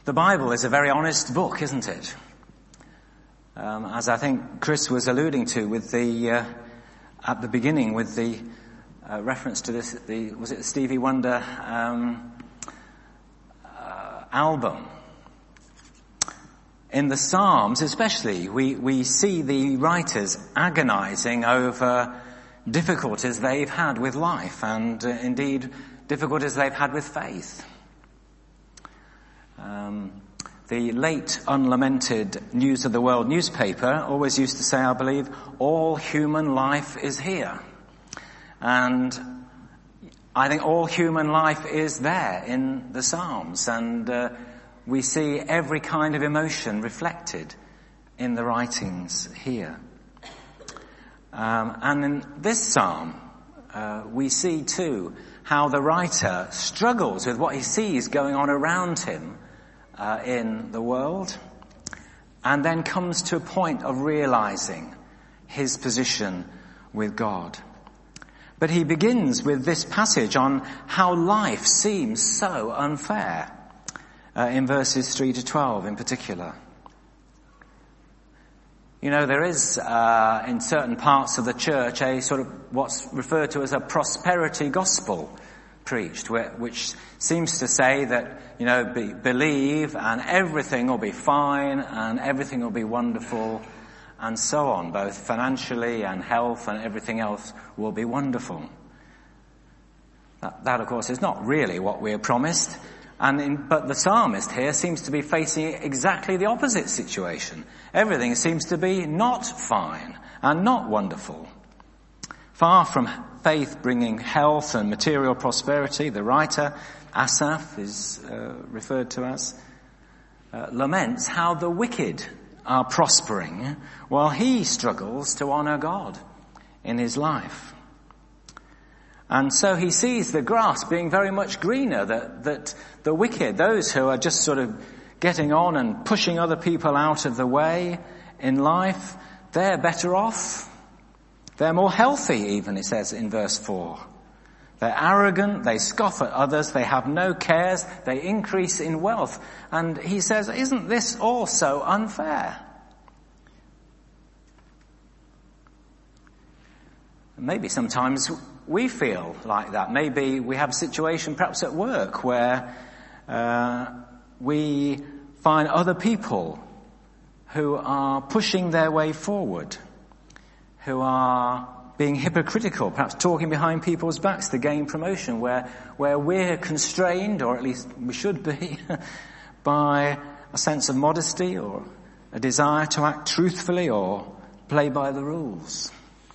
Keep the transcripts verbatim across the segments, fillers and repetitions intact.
The Bible is a very honest book, isn't it? Um, as I think Chris was alluding to with the, uh, at the beginning with the uh, reference to this, the, was it the Stevie Wonder um, uh, album? In the Psalms especially, we, we see the writers agonizing over difficulties they've had with life and uh, indeed difficulties they've had with faith. Um, the late unlamented News of the World newspaper always used to say, I believe, all human life is here. And I think all human life is there in the Psalms, and uh, we see every kind of emotion reflected in the writings here. Um, and in this psalm, uh, we see too how the writer struggles with what he sees going on around him uh, in the world, and then comes to a point of realizing his position with God. But he begins with this passage on how life seems so unfair, uh, in verses three to twelve in particular. You know, there is, uh, in certain parts of the church, a sort of what's referred to as a prosperity gospel preached, where, which seems to say that, you know, be, believe and everything will be fine and everything will be wonderful and so on, both financially and health and everything else will be wonderful. That, that of course, is not really what we're promised. And in, but the psalmist here seems to be facing exactly the opposite situation. Everything seems to be not fine and not wonderful. Far from faith bringing health and material prosperity, the writer, Asaph is uh, referred to as, uh, laments how the wicked are prospering while he struggles to honor God in his life. And so he sees the grass being very much greener, that, that the wicked, those who are just sort of getting on and pushing other people out of the way in life, they're better off. They're more healthy even, it says in verse four. They're arrogant, they scoff at others, they have no cares, they increase in wealth. And he says, isn't this also unfair? Maybe sometimes we feel like that. Maybe we have a situation perhaps at work where uh, we find other people who are pushing their way forward, who are being hypocritical, perhaps talking behind people's backs to gain promotion, where where we're constrained, or at least we should be, by a sense of modesty or a desire to act truthfully or play by the rules.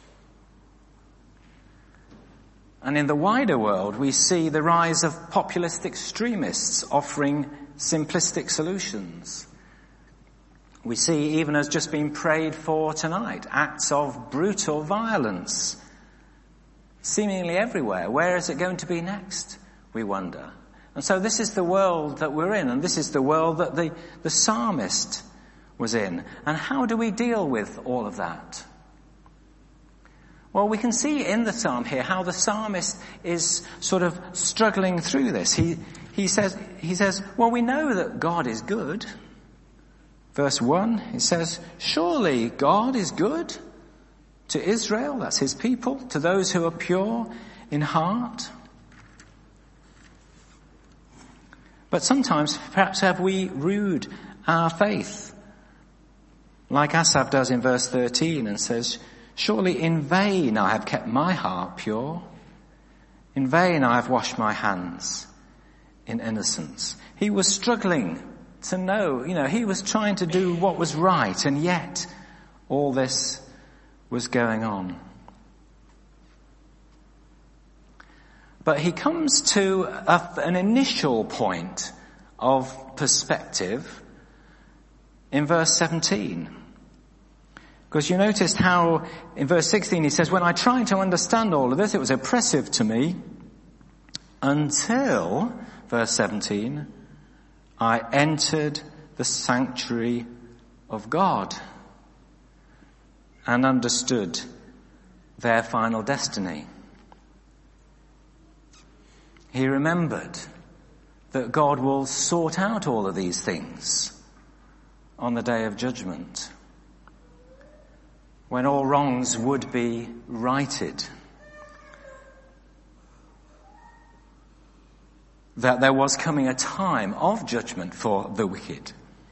And in the wider world, we see the rise of populist extremists offering simplistic solutions. We see, even as just been prayed for tonight, acts of brutal violence seemingly everywhere. Where is it going to be next, we wonder? And so this is the world that we're in, and this is the world that the, the psalmist was in. And how do we deal with all of that? Well, we can see in the psalm here how the psalmist is sort of struggling through this. He, he says, he says, well, we know that God is good. Verse one, it says, surely God is good to Israel, that's his people, to those who are pure in heart. But sometimes, perhaps have we rued our faith, like Asaph does in verse thirteen, and says, surely in vain I have kept my heart pure. In vain I have washed my hands in innocence. He was struggling to know, you know, he was trying to do what was right, and yet all this was going on. But he comes to a, an initial point of perspective in verse seventeen. Because you noticed how in verse sixteen he says, when I tried to understand all of this, it was oppressive to me until, verse seventeen, I entered the sanctuary of God and understood their final destiny. He remembered that God will sort out all of these things on the day of judgment, when all wrongs would be righted. That there was coming a time of judgment for the wicked.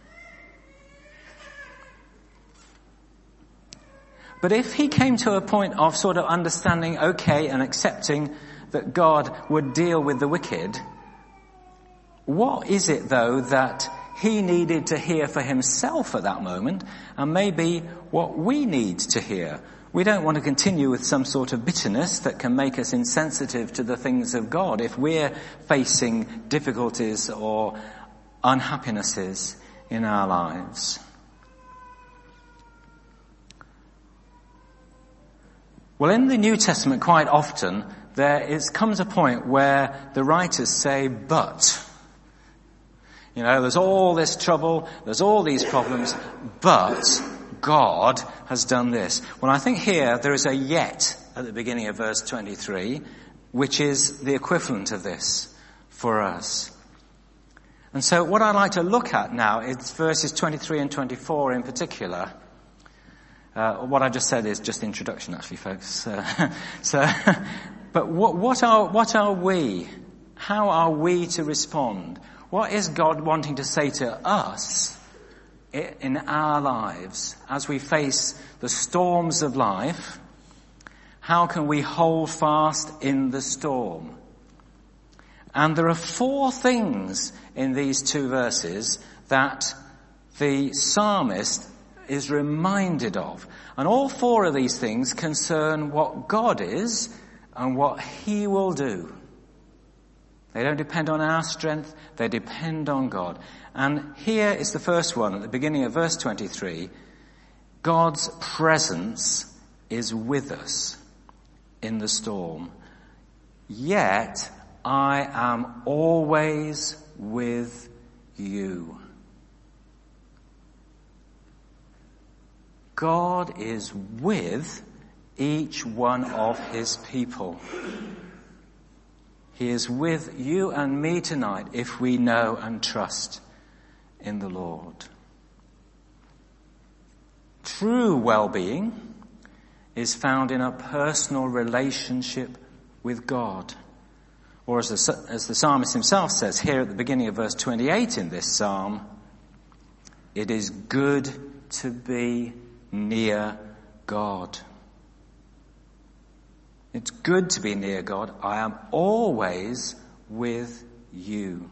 But if he came to a point of sort of understanding, okay, and accepting that God would deal with the wicked, what is it, though, that he needed to hear for himself at that moment, and maybe what we need to hear? We don't want to continue with some sort of bitterness that can make us insensitive to the things of God if we're facing difficulties or unhappinesses in our lives. Well, in the New Testament, quite often, there is, comes a point where the writers say, but. You know, there's all this trouble, there's all these problems, but God has done this. Well, I think here there is a yet at the beginning of verse twenty-three, which is the equivalent of this for us. And so what I'd like to look at now is verses twenty-three and twenty-four in particular. Uh, what I just said is just introduction, actually, folks. Uh, so, but what, what are what are we? How are we to respond? What is God wanting to say to us in our lives as we face the storms of life? How can we hold fast in the storm? And there are four things in these two verses that the psalmist is reminded of. And all four of these things concern what God is and what he will do. They don't depend on our strength, they depend on God. And here is the first one at the beginning of verse twenty-three. God's presence is with us in the storm. Yet I am always with you. God is with each one of his people. He is with you and me tonight if we know and trust in the Lord. True well-being is found in a personal relationship with God. Or as the, as the psalmist himself says here at the beginning of verse twenty-eight in this psalm, it is good to be near God. It's good to be near God. I am always with you.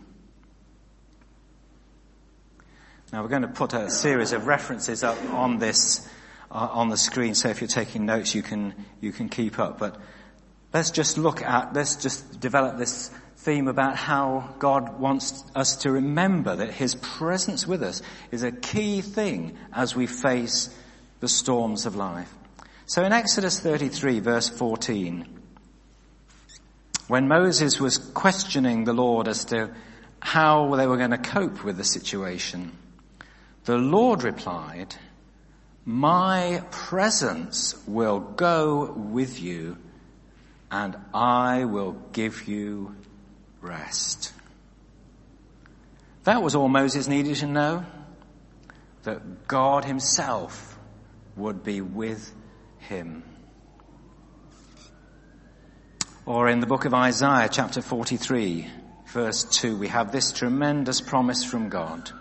Now we're going to put a series of references up on this, uh, on the screen, so if you're taking notes you can, you can keep up. But let's just look at, let's just develop this theme about how God wants us to remember that his presence with us is a key thing as we face the storms of life. So in Exodus thirty-three, verse fourteen, when Moses was questioning the Lord as to how they were going to cope with the situation, the Lord replied, "My presence will go with you, and I will give you rest." That was all Moses needed to know, that God himself would be with him. Or in the book of Isaiah, chapter forty-three, verse two, we have this tremendous promise from God.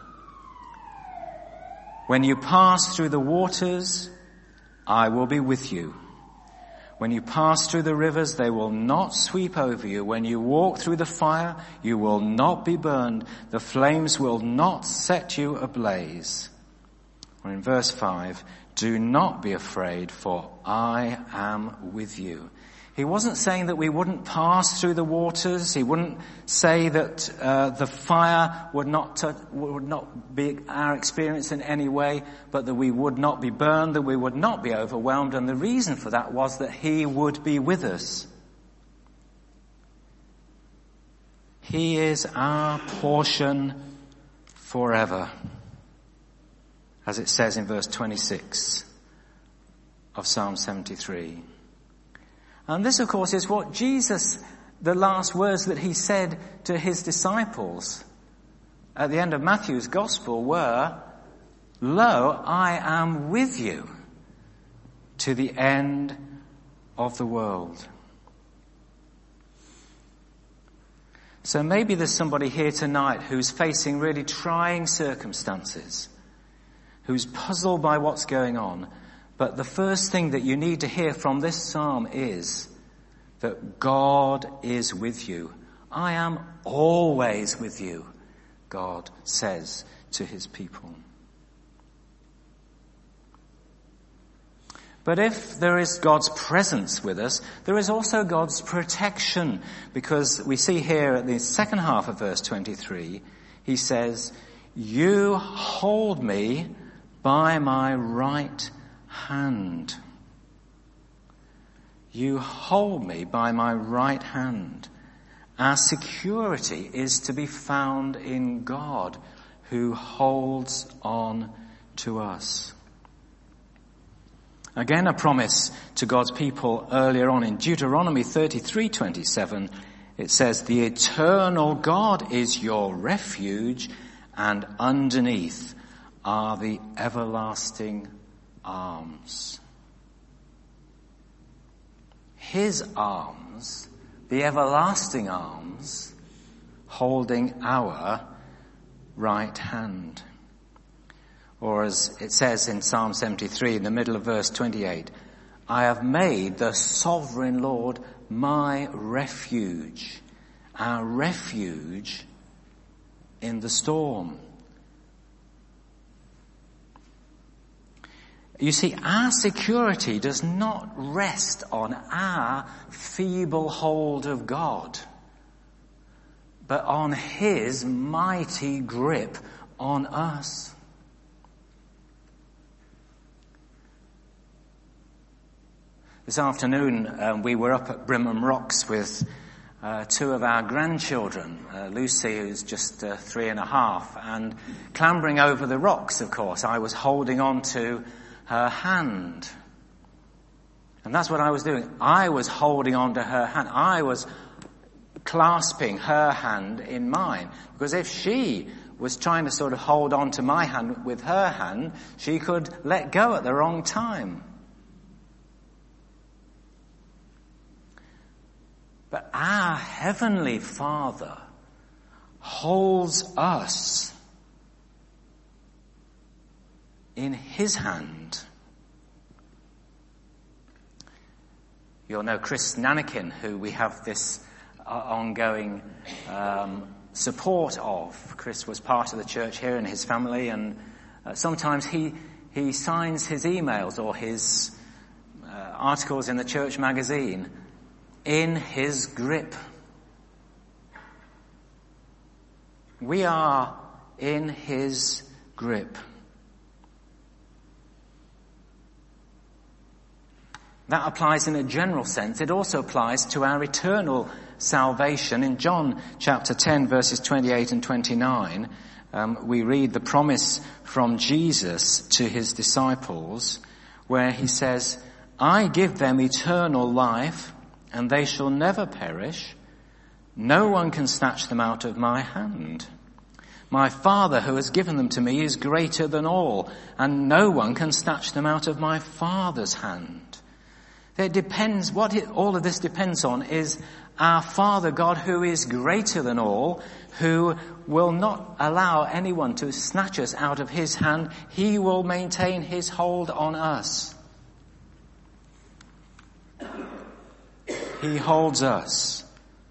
When you pass through the waters, I will be with you. When you pass through the rivers, they will not sweep over you. When you walk through the fire, you will not be burned. The flames will not set you ablaze. Or in verse five, do not be afraid, for I am with you. He wasn't saying that we wouldn't pass through the waters. He wouldn't say that uh, the fire would not touch, would not be our experience in any way, but that we would not be burned, that we would not be overwhelmed. And the reason for that was that he would be with us. He is our portion forever, as it says in verse twenty-six of Psalm seventy-three. And this, of course, is what Jesus the last words that he said to his disciples at the end of Matthew's Gospel were, "Lo, I am with you to the end of the world." So maybe there's somebody here tonight who's facing really trying circumstances, who's puzzled by what's going on. But the first thing that you need to hear from this psalm is that God is with you. I am always with you, God says to his people. But if there is God's presence with us, there is also God's protection, because we see here at the second half of verse twenty-three, he says, "You hold me by my right hand." You hold me by my right hand. Our security is to be found in God, who holds on to us. Again, a promise to God's people earlier on in Deuteronomy thirty-three twenty-seven. It says, "The eternal God is your refuge, and underneath are the everlasting arms." His arms, the everlasting arms, holding our right hand. Or as it says in Psalm seventy-three, in the middle of verse twenty-eight, "I have made the sovereign Lord my refuge," our refuge in the storm. You see, our security does not rest on our feeble hold of God, but on his mighty grip on us. This afternoon, um, we were up at Brimham Rocks with uh, two of our grandchildren, uh, Lucy, who's just uh, three and a half, and clambering over the rocks, of course, I was holding on to her hand. And that's what I was doing. I was holding on to her hand. I was clasping her hand in mine. Because if she was trying to sort of hold on to my hand with her hand, she could let go at the wrong time. But our Heavenly Father holds us in his hand. You'll know Chris Nanakin, who we have this uh, ongoing um, support of. Chris was part of the church here in his family, and uh, sometimes he he signs his emails or his uh, articles in the church magazine in his grip. We are in his grip. That applies in a general sense. It also applies to our eternal salvation. In John chapter ten, verses twenty-eight and twenty-nine, um, we read the promise from Jesus to his disciples, where he says, "I give them eternal life, and they shall never perish. No one can snatch them out of my hand. My Father who has given them to me is greater than all, and no one can snatch them out of my Father's hand." It depends, what it, all of this depends on is our Father God, who is greater than all, who will not allow anyone to snatch us out of his hand. He will maintain his hold on us. He holds us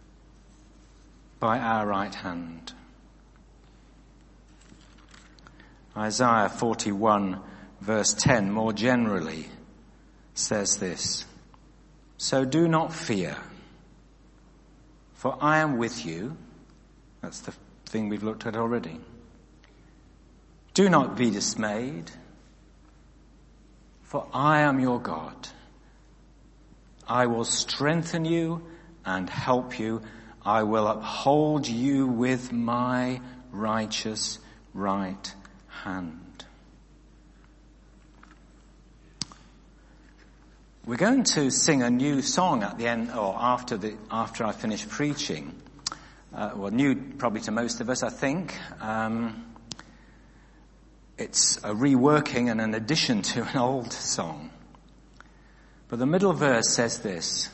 by our right hand. Isaiah forty-one verse ten more generally says this, "So do not fear, for I am with you." That's the thing we've looked at already. "Do not be dismayed, for I am your God. I will strengthen you and help you. I will uphold you with my righteous right hand." we're going to sing a new song at the end, or after the after I finish preaching. Uh, well, new probably to most of us, I think. Um, it's a reworking and an addition to an old song. But the middle verse says this: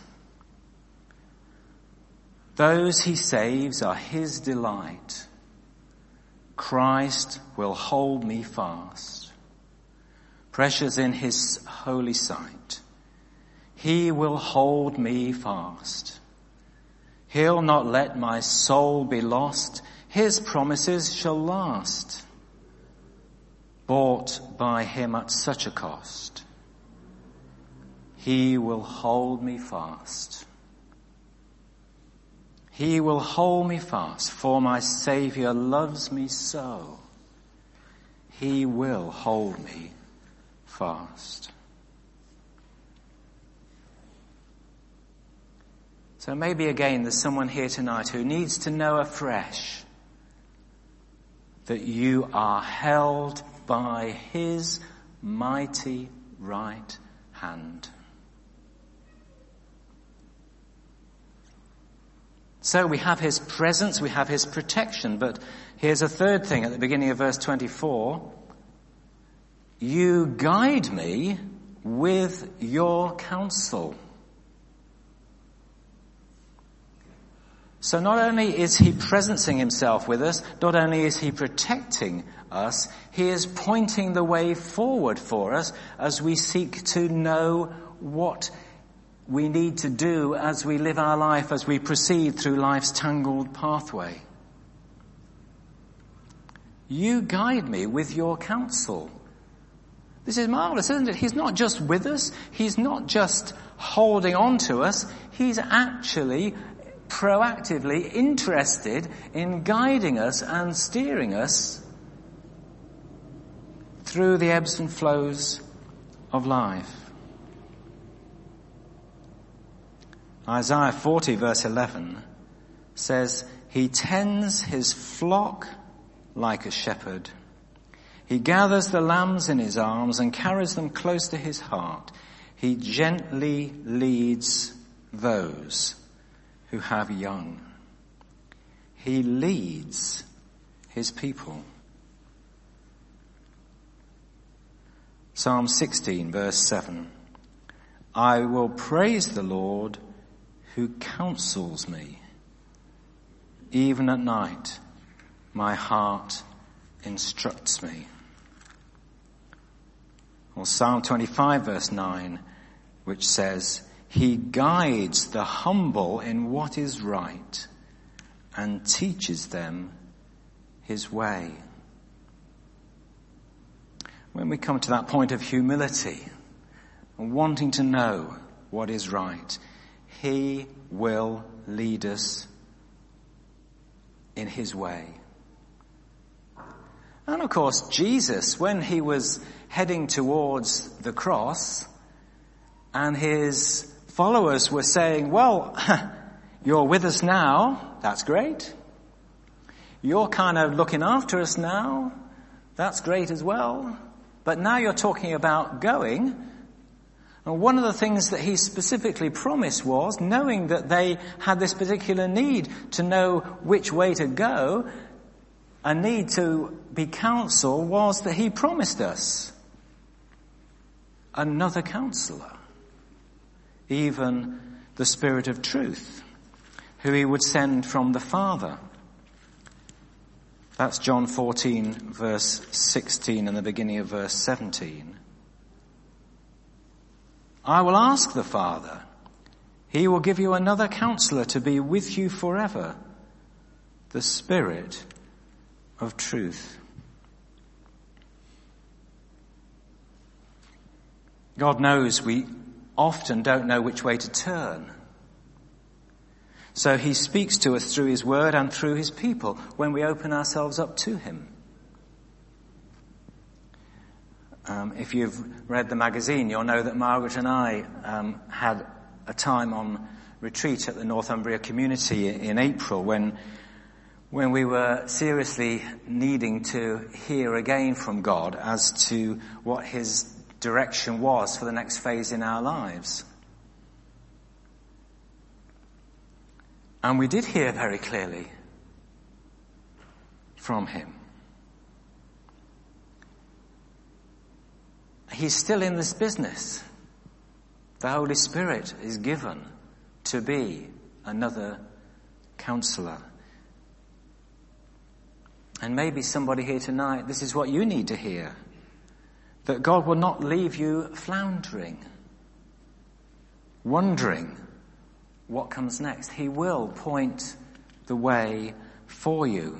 those he saves are his delight. Christ will hold me fast. Precious in his holy sight. He will hold me fast. He'll not let my soul be lost. His promises shall last. Bought by him at such a cost. He will hold me fast. He will hold me fast, for my Saviour loves me so. He will hold me fast. So maybe again there's someone here tonight who needs to know afresh that you are held by his mighty right hand. So we have his presence, we have his protection, but here's a third thing at the beginning of verse twenty-four. You guide me with your counsel. So not only is he presencing himself with us, not only is he protecting us, he is pointing the way forward for us as we seek to know what we need to do as we live our life, as we proceed through life's tangled pathway. You guide me with your counsel. This is marvelous, isn't it? He's not just with us. He's not just holding on to us. He's actually proactively interested in guiding us and steering us through the ebbs and flows of life. Isaiah forty verse eleven says, he tends his flock like a shepherd. He gathers the lambs in his arms and carries them close to his heart. He gently leads those who have young. He leads his people. Psalm sixteen verse seven. I will praise the Lord who counsels me. Even at night, my heart instructs me. Or Psalm twenty-five verse nine, which says, he guides the humble in what is right and teaches them his way. When we come to that point of humility and wanting to know what is right, he will lead us in his way. And of course, Jesus, when he was heading towards the cross and his followers were saying, well, you're with us now, that's great. You're kind of looking after us now, that's great as well. But now you're talking about going. And one of the things that he specifically promised was, knowing that they had this particular need to know which way to go, a need to be counseled, was that he promised us another counselor, even the Spirit of truth, who he would send from the Father. That's John fourteen verse sixteen and the beginning of verse seventeen. I will ask the Father, he will give you another counselor to be with you forever, the Spirit of truth. God knows we often don't know which way to turn. So he speaks to us through his word and through his people when we open ourselves up to him. Um, if you've read the magazine, you'll know that Margaret and I um, had a time on retreat at the Northumbria community in April when when we were seriously needing to hear again from God as to what his direction was for the next phase in our lives. And we did hear very clearly from him. He's still in this business. The Holy Spirit is given to be another counselor. And maybe somebody here tonight, this is what you need to hear. That God will not leave you floundering, wondering what comes next. He will point the way for you.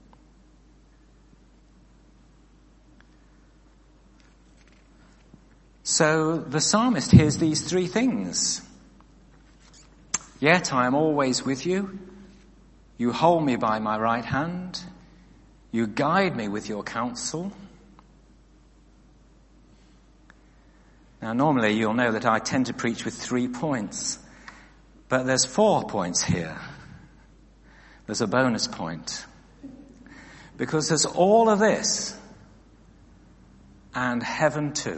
So the psalmist hears these three things. Yet I am always with you. You hold me by my right hand. You guide me with your counsel. Now normally you'll know that I tend to preach with three points. But there's four points here. There's a bonus point. Because there's all of this and heaven too.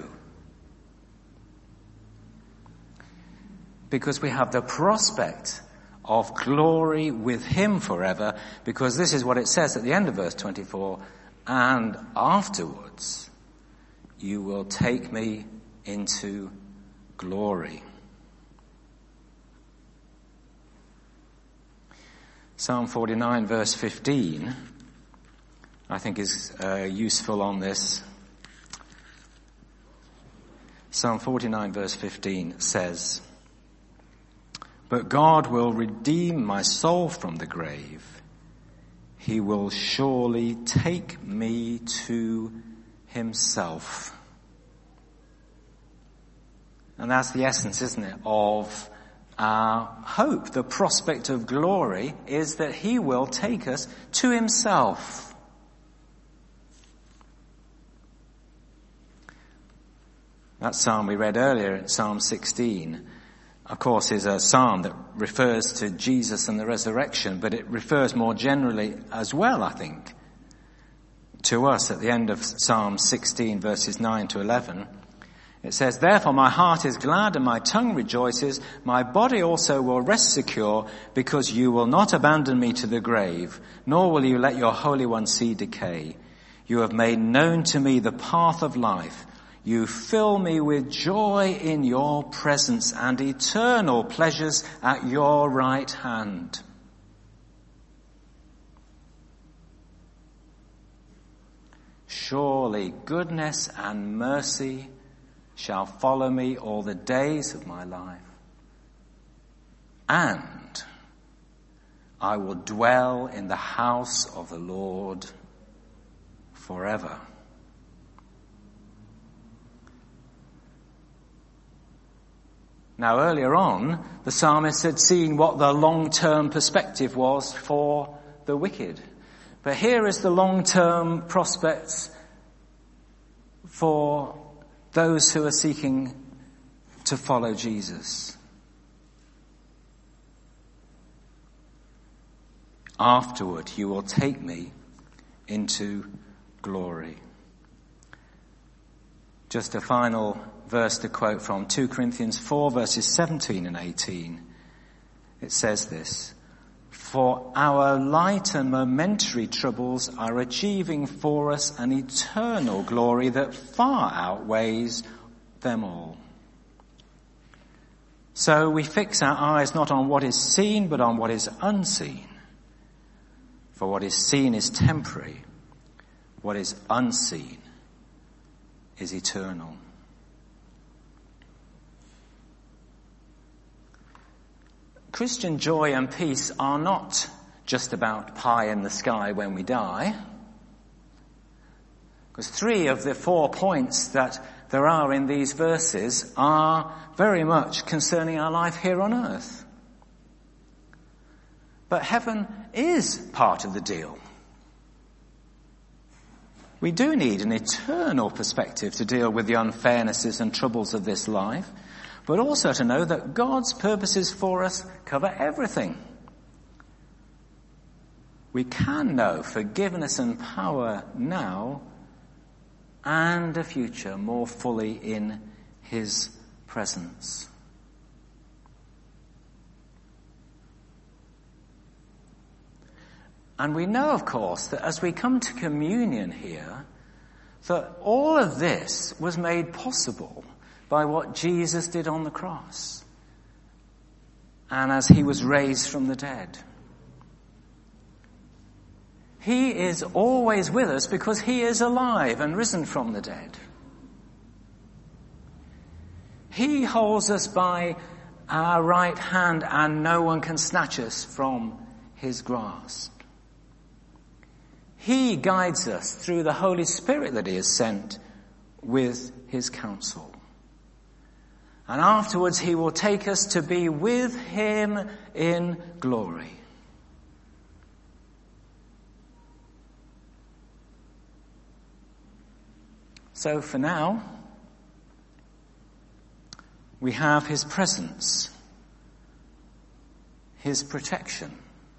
Because we have the prospect of glory with him forever, because this is what it says at the end of verse twenty-four, and afterwards you will take me into glory. Psalm forty-nine verse fifteen, I think is uh, useful on this. Psalm forty-nine verse fifteen says, "But God will redeem my soul from the grave. He will surely take me to himself." And that's the essence, isn't it, of our hope. The prospect of glory is that he will take us to himself. That psalm we read earlier, Psalm sixteen, of course, is a psalm that refers to Jesus and the resurrection, but it refers more generally as well, I think, to us at the end of Psalm sixteen, verses nine to eleven. It says, "Therefore my heart is glad and my tongue rejoices. My body also will rest secure, because you will not abandon me to the grave, nor will you let your Holy One see decay. You have made known to me the path of life. You fill me with joy in your presence and eternal pleasures at your right hand." Surely goodness and mercy shall follow me all the days of my life, and I will dwell in the house of the Lord forever. Now earlier on, the psalmist had seen what the long-term perspective was for the wicked. But here is the long-term prospects for those who are seeking to follow Jesus. Afterward, you will take me into glory. Just a final verse to quote from Second Corinthians four, verses seventeen and eighteen. It says this, "For our light and momentary troubles are achieving for us an eternal glory that far outweighs them all." So we fix our eyes not on what is seen, but on what is unseen. For what is seen is temporary. What is unseen is eternal. Christian joy and peace are not just about pie in the sky when we die. Because three of the four points that there are in these verses are very much concerning our life here on earth. But heaven is part of the deal. We do need an eternal perspective to deal with the unfairnesses and troubles of this life, but also to know that God's purposes for us cover everything. We can know forgiveness and power now and a future more fully in his presence. And we know, of course, that as we come to communion here, that all of this was made possible by what Jesus did on the cross and as he was raised from the dead. He is always with us because he is alive and risen from the dead. He holds us by our right hand and no one can snatch us from his grasp. He guides us through the Holy Spirit that he has sent with his counsel. And afterwards he will take us to be with him in glory. So for now, we have his presence, his protection,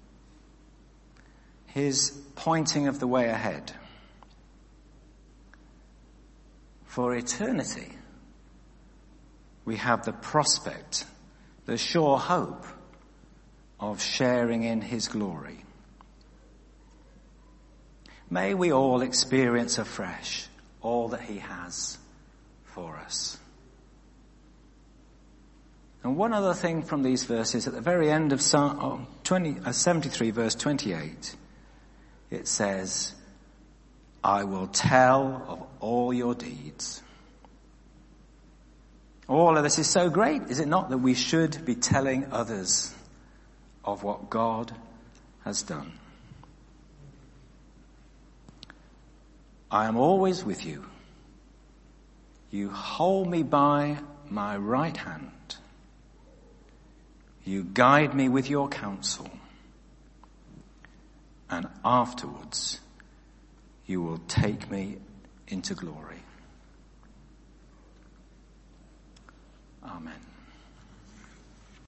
his pointing of the way ahead. For eternity, we have the prospect, the sure hope of sharing in his glory. May we all experience afresh all that he has for us. And one other thing from these verses, at the very end of Psalm seventy-three, verse twenty-eight, it says, I will tell of all your deeds. All of this is so great, is it not, that we should be telling others of what God has done. I am always with you. You hold me by my right hand. You guide me with your counsel. And afterwards, you will take me into glory. Amen.